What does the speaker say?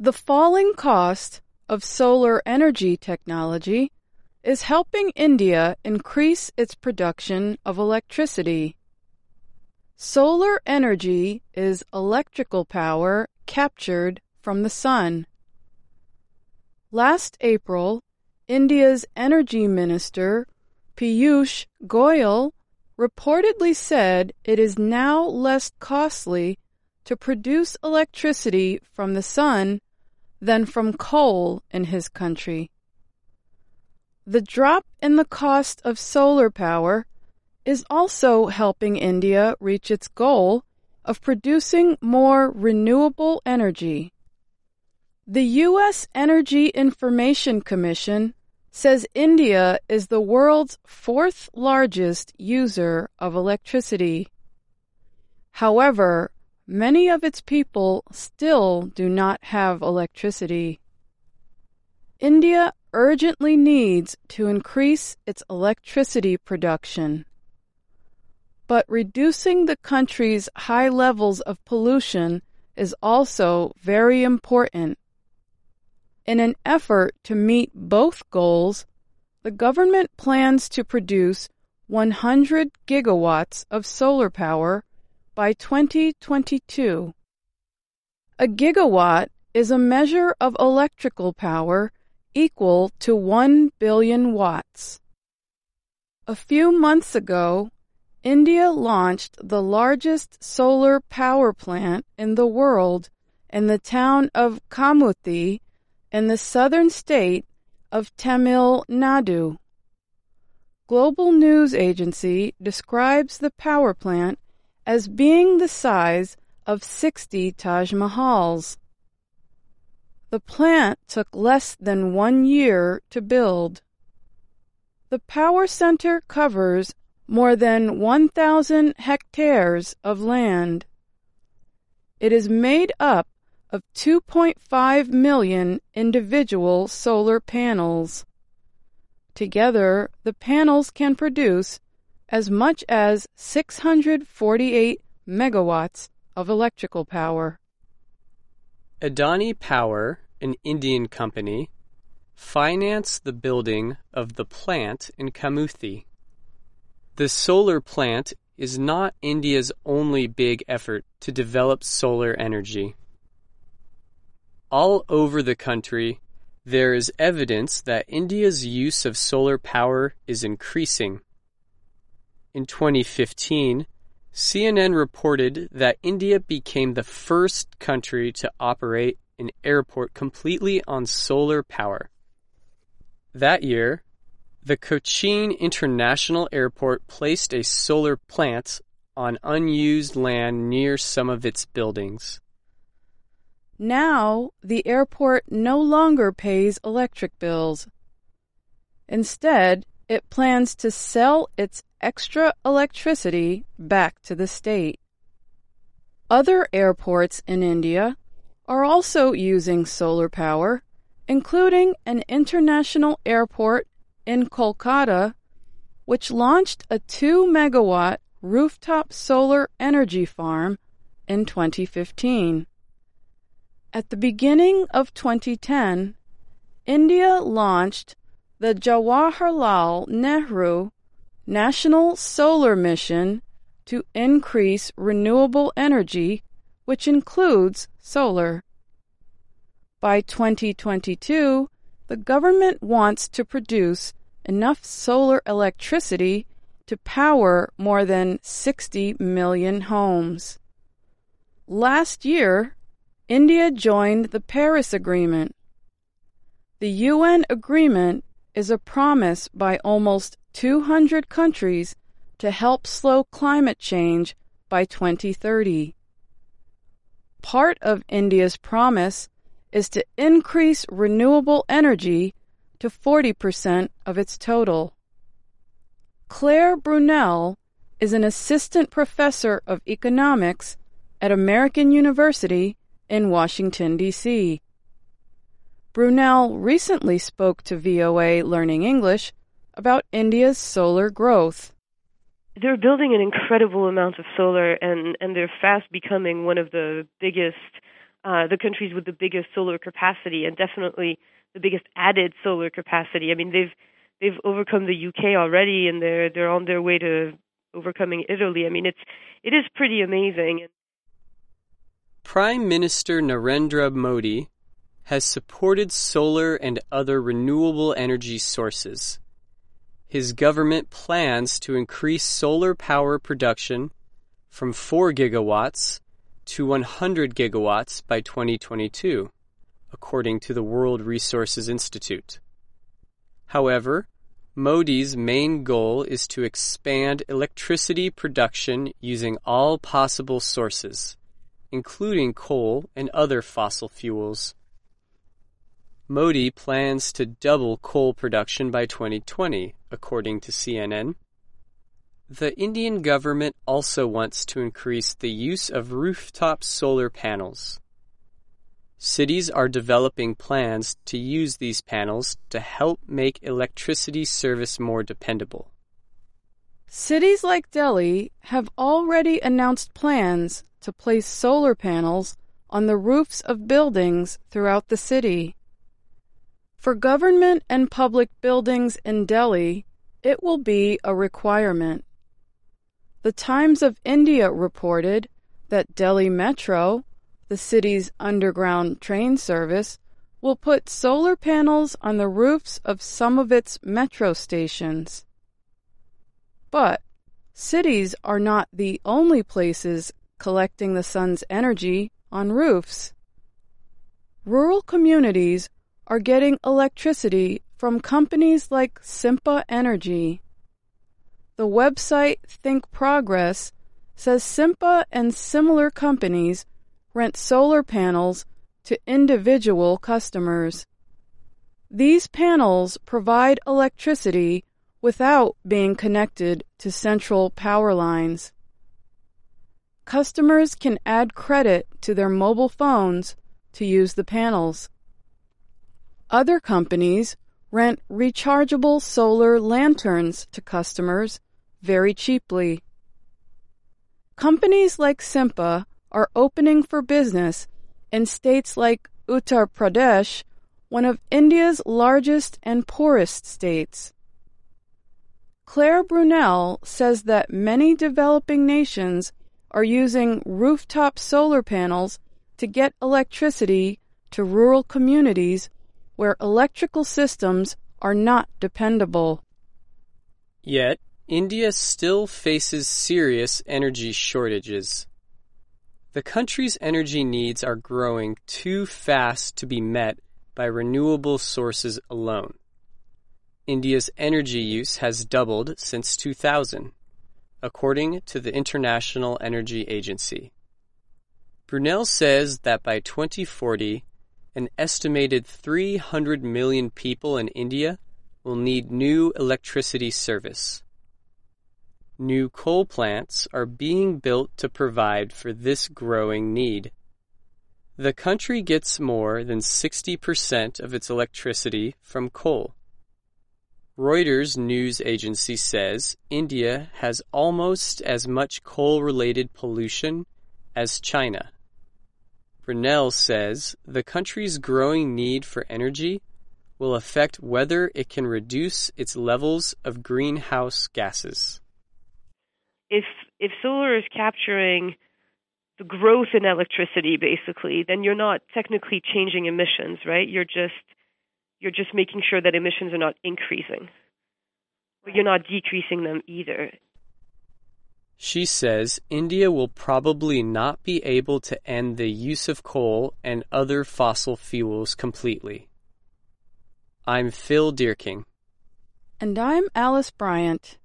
The falling cost of solar energy technology is helping India increase its production of electricity. Solar energy is electrical power captured from the sun. Last April, India's Energy Minister, Piyush Goyal, reportedly said it is now less costly to produce electricity from the sun than from coal in his country. The drop in the cost of solar power is also helping India reach its goal of producing more renewable energy. The U.S. Energy Information Commission says India is the world's fourth largest user of electricity. However, many of its people still do not have electricity. India urgently needs to increase its electricity production. But reducing the country's high levels of pollution is also very important. In an effort to meet both goals, the government plans to produce 100 gigawatts of solar power by 2022. A gigawatt is a measure of electrical power equal to 1 billion watts. A few months ago, India launched the largest solar power plant in the world in the town of Kamuthi in the southern state of Tamil Nadu. Global News Agency describes the power plant as being the size of 60 Taj Mahals. The plant took less than 1 year to build. The power center covers more than 1,000 hectares of land. It is made up of 2.5 million individual solar panels. Together, the panels can produce as much as 648 megawatts of electrical power. Adani Power, an Indian company, financed the building of the plant in Kamuthi. The solar plant is not India's only big effort to develop solar energy. All over the country, there is evidence that India's use of solar power is increasing. In 2015, CNN reported that India became the first country to operate an airport completely on solar power. That year, the Cochin International Airport placed a solar plant on unused land near some of its buildings. Now, the airport no longer pays electric bills. Instead, it plans to sell its extra electricity back to the state. Other airports in India are also using solar power, including an international airport in Kolkata, which launched a 2-megawatt rooftop solar energy farm in 2015. At the beginning of 2010, India launched the Jawaharlal Nehru National Solar Mission to increase renewable energy, which includes solar. By 2022, the government wants to produce enough solar electricity to power more than 60 million homes. Last year, India joined the Paris Agreement. The UN agreement is a promise by almost 200 countries to help slow climate change by 2030. Part of India's promise is to increase renewable energy to 40% of its total. Claire Brunel is an assistant professor of economics at American University in Washington, D.C. Brunel recently spoke to VOA Learning English about India's solar growth. They're building an incredible amount of solar, and they're fast becoming one of the biggest the countries with the biggest solar capacity, and definitely the biggest added solar capacity. I mean, they've overcome the UK already, and they're on their way to overcoming Italy. I mean, it is pretty amazing. Prime Minister Narendra Modi has supported solar and other renewable energy sources. His government plans to increase solar power production from 4 gigawatts to 100 gigawatts by 2022, according to the World Resources Institute. However, Modi's main goal is to expand electricity production using all possible sources, including coal and other fossil fuels. Modi plans to double coal production by 2020, according to CNN. The Indian government also wants to increase the use of rooftop solar panels. Cities are developing plans to use these panels to help make electricity service more dependable. Cities like Delhi have already announced plans to place solar panels on the roofs of buildings throughout the city. For government and public buildings in Delhi, it will be a requirement. The Times of India reported that Delhi Metro, the city's underground train service, will put solar panels on the roofs of some of its metro stations. But cities are not the only places collecting the sun's energy on roofs. Rural communities are getting electricity from companies like Simpa Energy. The website Think Progress says Simpa and similar companies rent solar panels to individual customers. These panels provide electricity without being connected to central power lines. Customers can add credit to their mobile phones to use the panels. Other companies rent rechargeable solar lanterns to customers very cheaply. Companies like Simpa are opening for business in states like Uttar Pradesh, one of India's largest and poorest states. Claire Brunel says that many developing nations are using rooftop solar panels to get electricity to rural communities where electrical systems are not dependable. Yet, India still faces serious energy shortages. The country's energy needs are growing too fast to be met by renewable sources alone. India's energy use has doubled since 2000, according to the International Energy Agency. Brunel says that by 2040, an estimated 300 million people in India will need new electricity service. New coal plants are being built to provide for this growing need. The country gets more than 60% of its electricity from coal. Reuters news agency says India has almost as much coal-related pollution as China. Brunel says the country's growing need for energy will affect whether it can reduce its levels of greenhouse gases. If solar is capturing the growth in electricity, basically, then you're not technically changing emissions, right? You're just making sure that emissions are not increasing, but you're not decreasing them either. She says India will probably not be able to end the use of coal and other fossil fuels completely. I'm Phil Deerking. And I'm Alice Bryant.